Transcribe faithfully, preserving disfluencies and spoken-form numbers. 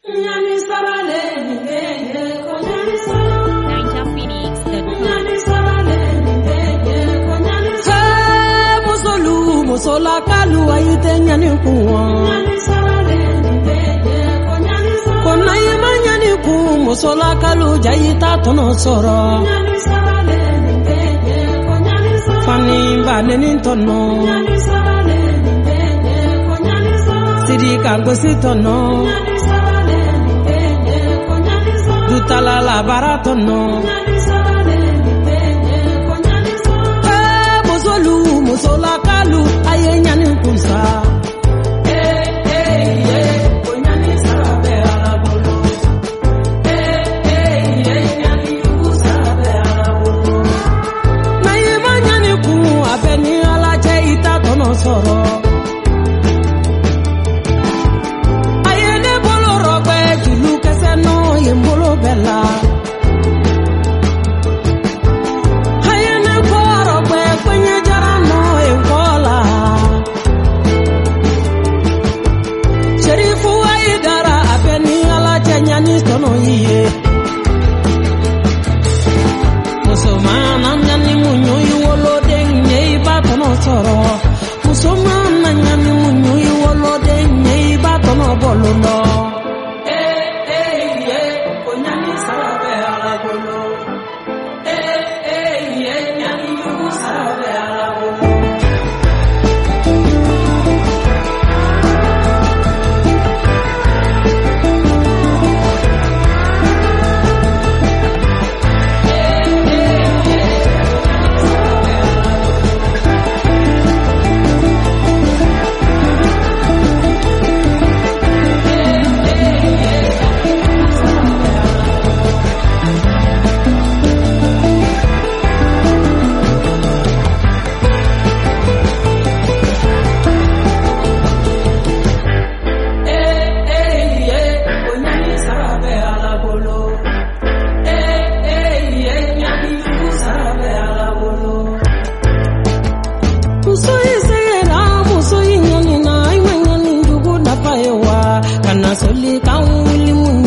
Sola kalu ayite nyani kuwa Kona yema nyani kuwa Sola kalu jayita tono soro Fani mbane nintono Sidi kangosi tono Dutala la baratono Eh mozolu mozola kalu aye nyani kunsa eh eh eh konyani sarabe alabolo eh eh eh nyani usarabe alabolo na yema nyani ku abeni alaje ita tono soro aye ne bolo rogbe julu kese no yembolo bella aye ne bolo rogbe kwenye jara no enkola Sherifu aidara abeni alaje nyani tono yiye Musomana nyani munyo iwolo denye iba tono soro Musomana nyani munyo iwolo denye iba tono bolono Eh eh eh konyani sarabe alabolo Eh eh eh nyani yu sarabe alabolo Kana soli kan wili mun